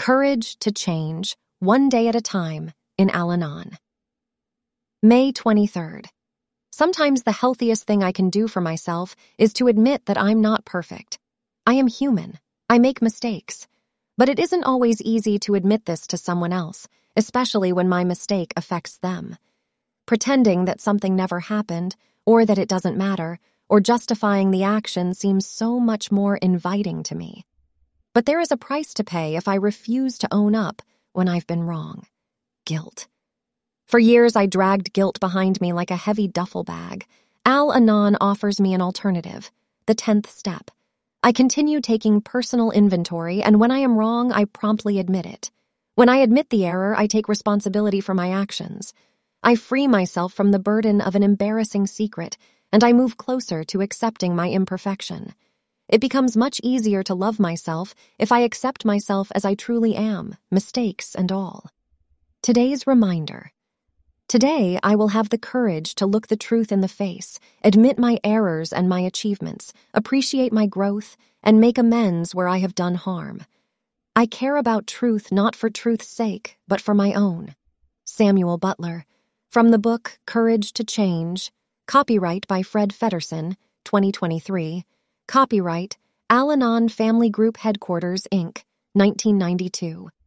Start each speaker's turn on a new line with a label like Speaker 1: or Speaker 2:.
Speaker 1: Courage to Change, One Day at a Time, in Al-Anon. May 23rd. Sometimes the healthiest thing I can do for myself is to admit that I'm not perfect. I am human. I make mistakes. But it isn't always easy to admit this to someone else, especially when my mistake affects them. Pretending that something never happened, or that it doesn't matter, or justifying the action seems so much more inviting to me. But there is a price to pay if I refuse to own up when I've been wrong. Guilt. For years, I dragged guilt behind me like a heavy duffel bag. Al-Anon offers me an alternative, the 10th step. I continue taking personal inventory, and when I am wrong, I promptly admit it. When I admit the error, I take responsibility for my actions. I free myself from the burden of an embarrassing secret, and I move closer to accepting my imperfection. It becomes much easier to love myself if I accept myself as I truly am, mistakes and all. Today's reminder. Today, I will have the courage to look the truth in the face, admit my errors and my achievements, appreciate my growth, and make amends where I have done harm. I care about truth not for truth's sake, but for my own. Samuel Butler. From the book Courage to Change. Copyright by Fred Feddersen, 2023. Copyright Al-Anon Family Group Headquarters, Inc., 1992.